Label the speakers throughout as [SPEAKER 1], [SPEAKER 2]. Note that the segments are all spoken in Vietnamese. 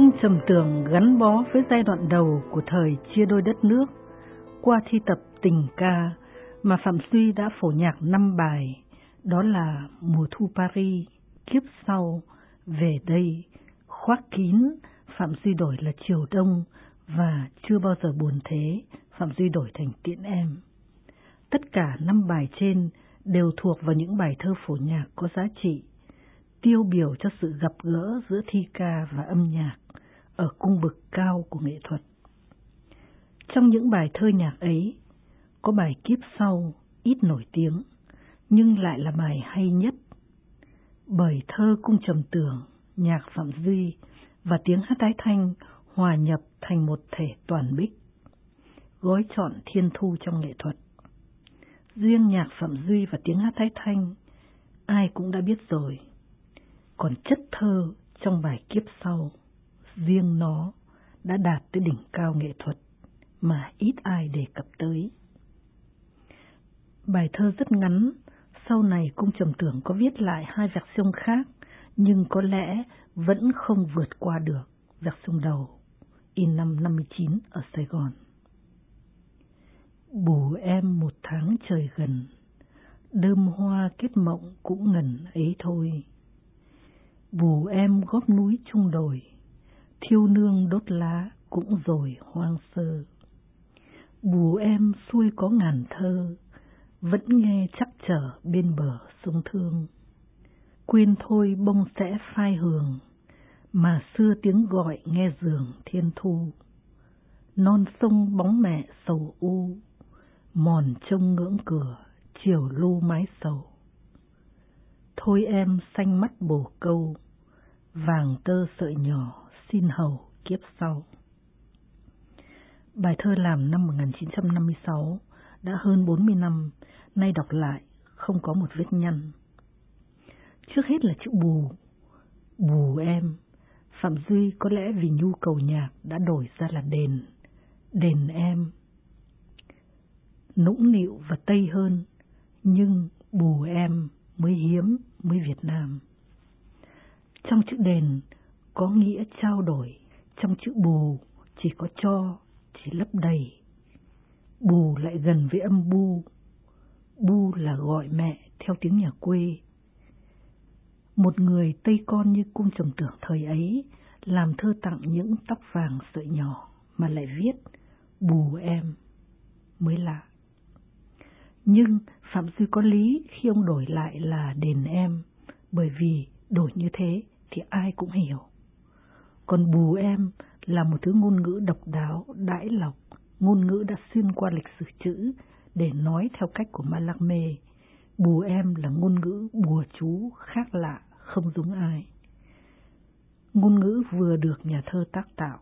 [SPEAKER 1] Cung Trầm Tưởng gắn bó với giai đoạn đầu của thời chia đôi đất nước qua thi tập tình ca mà Phạm Duy đã phổ nhạc 5 bài, đó là Mùa thu Paris, Kiếp sau, Về đây, Khoác kín, Phạm Duy đổi là Chiều đông, và Chưa bao giờ buồn thế, Phạm Duy đổi thành Tiễn em. Tất cả 5 bài trên đều thuộc vào những bài thơ phổ nhạc có giá trị, tiêu biểu cho sự gặp gỡ giữa thi ca và âm nhạc ở cung bậc cao của nghệ thuật. Trong những bài thơ nhạc ấy, có bài Kiếp sau ít nổi tiếng, nhưng lại là bài hay nhất, bởi thơ Cung Trầm Tưởng, nhạc Phạm Duy và tiếng hát tái thanh hòa nhập thành một thể toàn bích, gói trọn thiên thu trong nghệ thuật. Riêng nhạc Phạm Duy và tiếng hát tái thanh, ai cũng đã biết rồi. Còn chất thơ trong bài Kiếp sau, riêng nó đã đạt tới đỉnh cao nghệ thuật mà ít ai đề cập tới. Bài thơ rất ngắn, sau này Cung Trầm Tưởng có viết lại 2 version khác, nhưng có lẽ vẫn không vượt qua được version đầu, in năm 59 ở Sài Gòn. Bù em 1 tháng trời gần, đơm hoa kết mộng cũng ngần ấy thôi. Bù em góp núi chung đồi, thiêu nương đốt lá cũng rồi hoang sơ. Bù em xuôi có ngàn thơ, vẫn nghe chắc trở bên bờ sông Thương. Quên thôi bông sẽ phai hường, mà xưa tiếng gọi nghe giường thiên thu. Non sông bóng mẹ sầu u, mòn trông ngưỡng cửa chiều lu mái sầu. Thôi em xanh mắt bồ câu, vàng tơ sợi nhỏ xin hầu kiếp sau. Bài thơ làm năm 1956, đã hơn 40 năm, nay đọc lại không có một vết nhăn. Trước hết là chữ bù, bù em. Phạm Duy có lẽ vì nhu cầu nhạc đã đổi ra là đền, đền em. Nũng nịu và tây hơn, nhưng bù em mới hiếm, mới Việt Nam. Trong chữ đền có nghĩa trao đổi, trong chữ bù chỉ có cho, chỉ lấp đầy. Bù lại gần với âm bu, bu là gọi mẹ theo tiếng nhà quê. Một người Tây con như Cung Trầm Tưởng thời ấy làm thơ tặng những tóc vàng sợi nhỏ mà lại viết bù em mới lạ. Nhưng Phạm Duy có lý khi ông đổi lại là đền em, bởi vì đổi như thế thì ai cũng hiểu. Còn bù em là một thứ ngôn ngữ độc đáo, đãi lọc, ngôn ngữ đã xuyên qua lịch sử chữ để nói theo cách của Mallarmé. Bù em là ngôn ngữ bùa chú khác lạ, không giống ai. Ngôn ngữ vừa được nhà thơ tác tạo.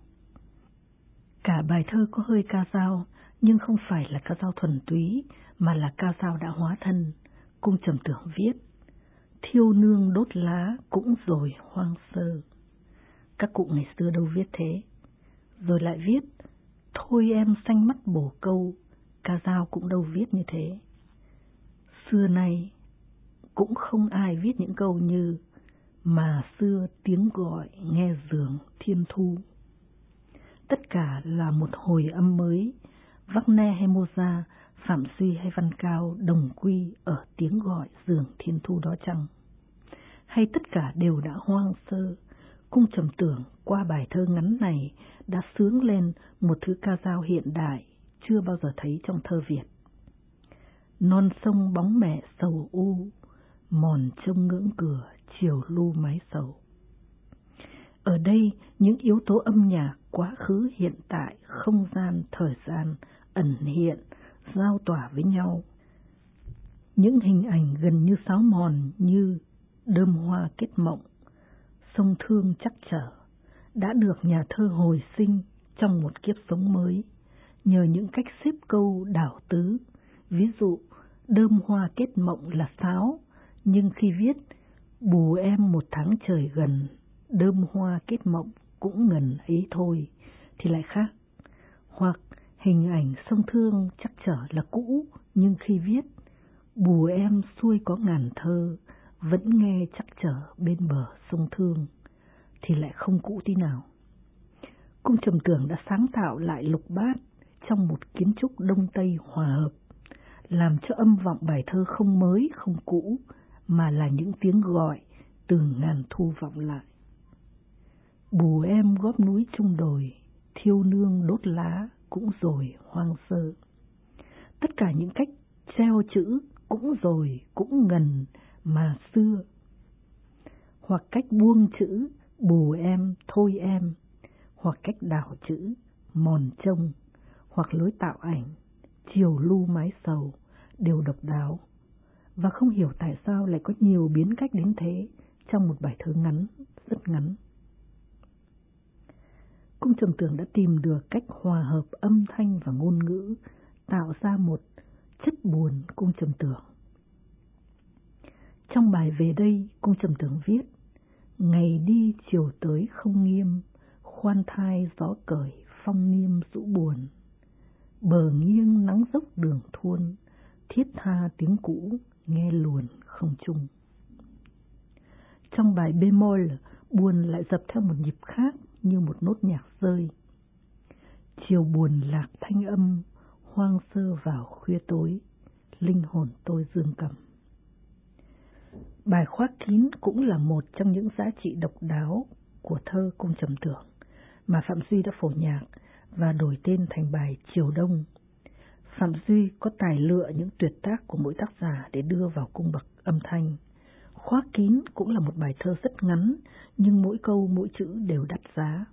[SPEAKER 1] Cả bài thơ có hơi ca dao, nhưng không phải là ca dao thuần túy, mà là ca dao đã hóa thân. Cung Trầm Tưởng viết, thiêu nương đốt lá cũng rồi hoang sơ. Các cụ ngày xưa đâu viết thế. Rồi lại viết, thôi em xanh mắt bồ câu, ca dao cũng đâu viết như thế. Xưa nay cũng không ai viết những câu như mà xưa tiếng gọi nghe giường thiên thu. Tất cả là một hồi âm mới, Wagner hay Mozart, Phạm Duy hay Văn Cao đồng quy ở tiếng gọi giường thiên thu đó chăng? Hay tất cả đều đã hoang sơ? Cung Trầm Tưởng qua bài thơ ngắn này đã xướng lên một thứ ca dao hiện đại chưa bao giờ thấy trong thơ Việt. Non sông bóng mẹ sầu u, mòn trông ngưỡng cửa chiều lu mái sầu. Ở đây những yếu tố âm nhạc, quá khứ, hiện tại, không gian, thời gian ẩn hiện, giao tỏa với nhau. Những hình ảnh gần như sáo mòn như đơm hoa kết mộng, sông Thương chắc trở, đã được nhà thơ hồi sinh trong một kiếp sống mới, nhờ những cách xếp câu đảo tứ. Ví dụ, đơm hoa kết mộng là sáo, nhưng khi viết bù em 1 tháng trời gần, đơm hoa kết mộng cũng ngần ấy thôi thì lại khác. Hoặc hình ảnh sông Thương chắc trở là cũ, nhưng khi viết bù em xuôi có ngàn thơ, vẫn nghe chắc trở bên bờ sông Thương thì lại không cũ tí nào. Cung Trầm Tưởng đã sáng tạo lại lục bát trong một kiến trúc Đông Tây hòa hợp, làm cho âm vọng bài thơ không mới không cũ, mà là những tiếng gọi từ ngàn thu vọng lại. Bù em góp núi chung đồi, thiêu nương đốt lá cũng rồi hoang sơ. Tất cả những cách treo chữ cũng rồi cũng ngần mà xưa. Hoặc cách buông chữ bù em thôi em, hoặc cách đảo chữ mòn trông, hoặc lối tạo ảnh chiều lu mái sầu đều độc đáo, và không hiểu tại sao lại có nhiều biến cách đến thế trong một bài thơ ngắn, rất ngắn. Cung Trầm Tưởng đã tìm được cách hòa hợp âm thanh và ngôn ngữ, tạo ra một chất buồn Cung Trầm Tưởng. Trong bài Về đây, Cung Trầm Tưởng viết: ngày đi chiều tới không nghiêm, khoan thai gió cởi phong niêm rũ buồn. Bờ nghiêng nắng dốc đường thuôn, thiết tha tiếng cũ nghe luồn không chung. Trong bài Bemol, buồn lại dập theo một nhịp khác như một nốt nhạc rơi. Chiều buồn lạc thanh âm, hoang sơ vào khuya tối, linh hồn tôi dương cầm. Bài Khoác Kín cũng là một trong những giá trị độc đáo của thơ Cung Trầm Tưởng mà Phạm Duy đã phổ nhạc và đổi tên thành bài Chiều Đông. Phạm Duy có tài lựa những tuyệt tác của mỗi tác giả để đưa vào cung bậc âm thanh. Khoác Kín cũng là một bài thơ rất ngắn, nhưng mỗi câu mỗi chữ đều đắt giá.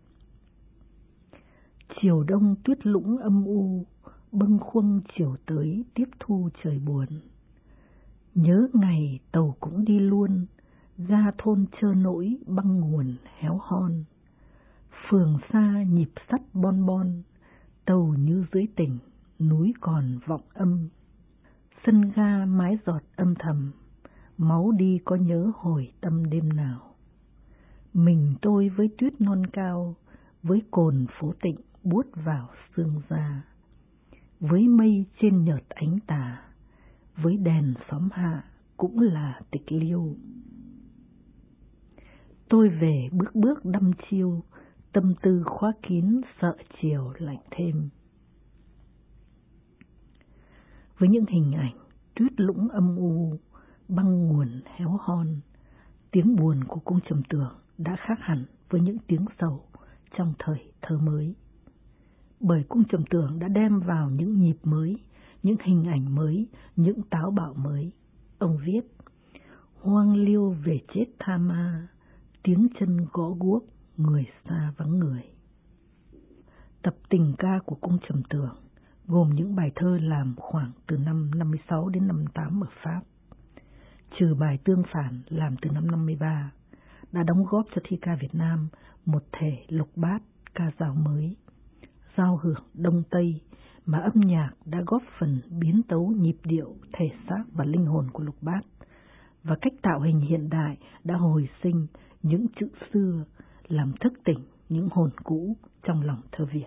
[SPEAKER 1] Chiều đông tuyết lũng âm u, bâng khuâng chiều tới tiếp thu trời buồn. Nhớ ngày tàu cũng đi luôn, ra thôn chơ nỗi băng nguồn héo hon. Phường xa nhịp sắt bon bon, tàu như dưới tỉnh, núi còn vọng âm. Sân ga mái giọt âm thầm, máu đi có nhớ hồi tâm đêm nào. Mình tôi với tuyết non cao, với cồn phố tịnh buốt vào xương da. Với mây trên nhợt ánh tà, với đèn xóm hạ cũng là tịch liêu. Tôi về bước bước đăm chiêu, tâm tư khóa kín sợ chiều lạnh thêm. Với những hình ảnh tuyết lũng âm u, băng nguồn héo hon, tiếng buồn của Cung Trầm Tưởng đã khác hẳn với những tiếng sầu trong thời thơ mới. Bởi Cung Trầm Tưởng đã đem vào những nhịp mới, những hình ảnh mới, những táo bạo mới. Ông viết: hoang liêu về chết tha ma, tiếng chân gõ guốc, người xa vắng người. Tập tình ca của Cung Trầm Tưởng gồm những bài thơ làm khoảng từ năm 56 đến 58 ở Pháp, trừ bài Tương Phản làm từ năm 53, đã đóng góp cho thi ca Việt Nam một thể lục bát ca dao mới, giao hưởng Đông Tây mà âm nhạc đã góp phần biến tấu nhịp điệu, thể xác và linh hồn của lục bát, và cách tạo hình hiện đại đã hồi sinh những chữ xưa, làm thức tỉnh những hồn cũ trong lòng thơ Việt.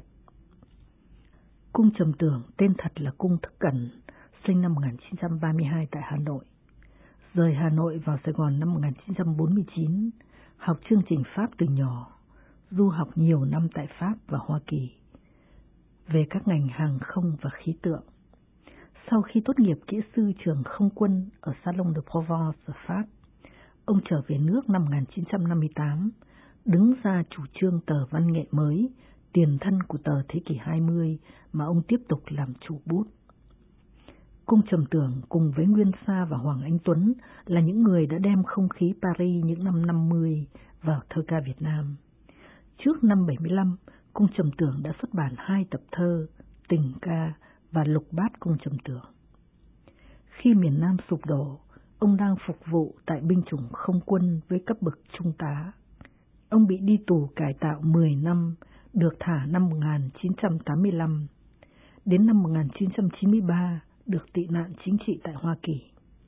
[SPEAKER 1] Cung Trầm Tưởng tên thật là Cung Thức Cẩn, sinh năm 1932 tại Hà Nội. Rời Hà Nội vào Sài Gòn năm 1949, học chương trình Pháp từ nhỏ, du học nhiều năm tại Pháp và Hoa Kỳ, về các ngành hàng không và khí tượng. Sau khi tốt nghiệp kỹ sư trường không quân ở Salon de Provence ở Pháp, ông trở về nước năm 1958, đứng ra chủ trương tờ văn nghệ mới, tiền thân của tờ thế kỷ 20 mà ông tiếp tục làm chủ bút. Cung Trầm Tưởng cùng với Nguyên Sa và Hoàng Anh Tuấn là những người đã đem không khí Paris những năm 50 vào thơ ca Việt Nam. Trước năm 75, Cung Trầm Tưởng đã xuất bản 2 tập thơ, Tình ca và Lục bát Cung Trầm Tưởng. Khi miền Nam sụp đổ, ông đang phục vụ tại binh chủng không quân với cấp bậc trung tá. Ông bị đi tù cải tạo 10 năm, được thả năm 1985. Đến năm 1993, được tị nạn chính trị tại Hoa Kỳ.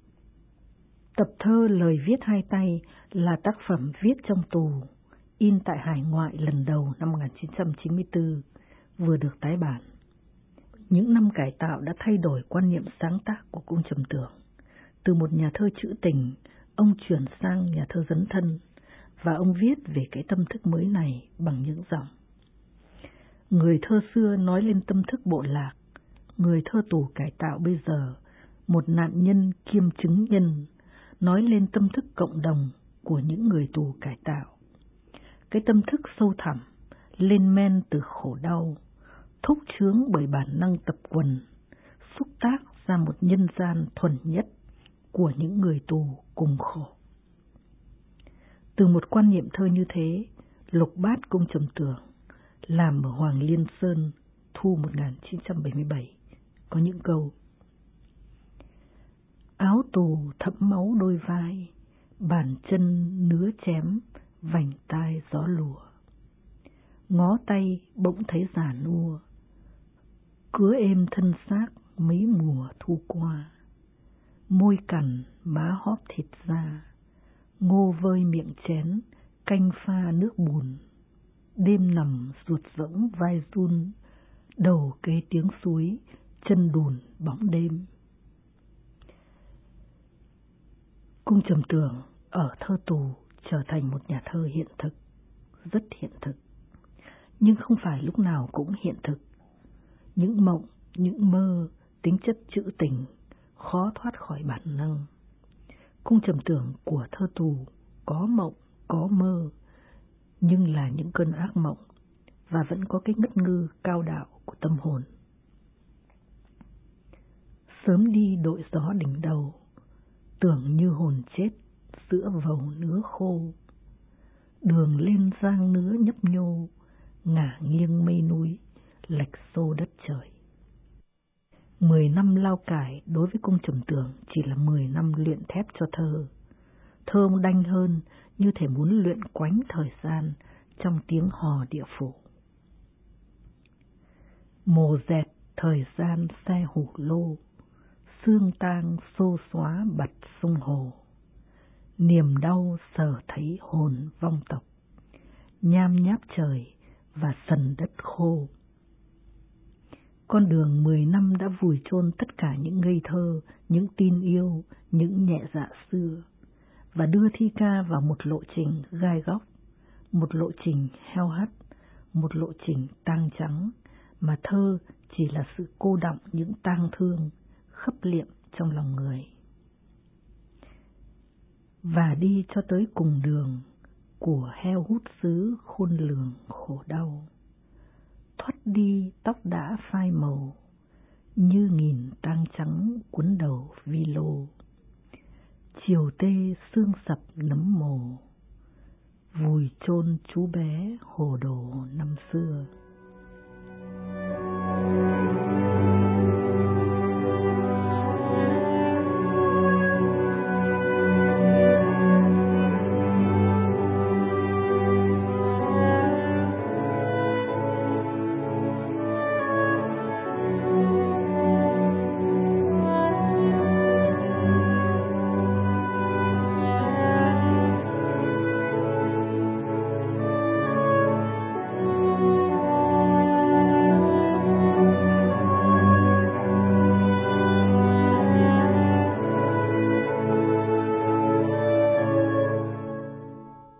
[SPEAKER 1] Tập thơ Lời viết hai tay là tác phẩm viết trong tù, in tại hải ngoại lần đầu năm 1994, vừa được tái bản. Những năm cải tạo đã thay đổi quan niệm sáng tác của Cung Trầm Tưởng. Từ một nhà thơ trữ tình, ông chuyển sang nhà thơ dấn thân, và ông viết về cái tâm thức mới này bằng những dòng: Người thơ xưa nói lên tâm thức bộ lạc, người thơ tù cải tạo bây giờ, một nạn nhân kiêm chứng nhân, nói lên tâm thức cộng đồng của những người tù cải tạo. Cái tâm thức sâu thẳm, lên men từ khổ đau, thúc chướng bởi bản năng tập quần, xúc tác ra một nhân gian thuần nhất của những người tù cùng khổ. Từ một quan niệm thơ như thế, Lục Bát Cung Trầm Tưởng làm ở Hoàng Liên Sơn thu 1977 có những câu: áo tù thẫm máu đôi vai, bàn chân nứa chém, vành tai gió lùa. Ngó tay bỗng thấy già nua, cứa êm thân xác mấy mùa thu qua. Môi cằn má hóp thịt da, ngô vơi miệng chén, canh pha nước bùn. Đêm nằm ruột rỗng vai run, đầu kế tiếng suối, chân đùn bóng đêm. Cung Trầm Tưởng ở thơ tù trở thành một nhà thơ hiện thực, rất hiện thực, nhưng không phải lúc nào cũng hiện thực. Những mộng, những mơ, tính chất trữ tình, khó thoát khỏi bản năng. Cung Trầm Tưởng của thơ tù có mộng, có mơ, nhưng là những cơn ác mộng, và vẫn có cái ngất ngư cao đạo của tâm hồn. Sớm đi đội gió đỉnh đầu, tưởng như hồn chết giữa vầu nứa khô. Đường lên giang nứa nhấp nhô, ngả nghiêng mây núi, lệch xô đất trời. 10 năm lao cải đối với Cung Trầm Tưởng chỉ là 10 năm luyện thép cho thơ. Thơ ông đanh hơn, như thể muốn luyện quánh thời gian trong tiếng hò địa phủ. Mồ dẹt thời gian xe hủ lô, xương tang xô xóa bật sông hồ. Niềm đau sờ thấy hồn vong tộc, nham nháp trời và sần đất khô. Con đường 10 năm đã vùi chôn tất cả những ngây thơ, những tin yêu, những nhẹ dạ xưa, và đưa thi ca vào một lộ trình gai góc, một lộ trình heo hắt, một lộ trình tang trắng, mà thơ chỉ là sự cô đọng những tang thương, khấp liệm trong lòng người. Và đi cho tới cùng đường của heo hút xứ khôn lường khổ đau. Thoát đi tóc đã phai màu, như nghìn tang trắng cuốn đầu vi lô. Chiều tê xương sập nấm mồ, vùi chôn chú bé hồ đồ năm xưa.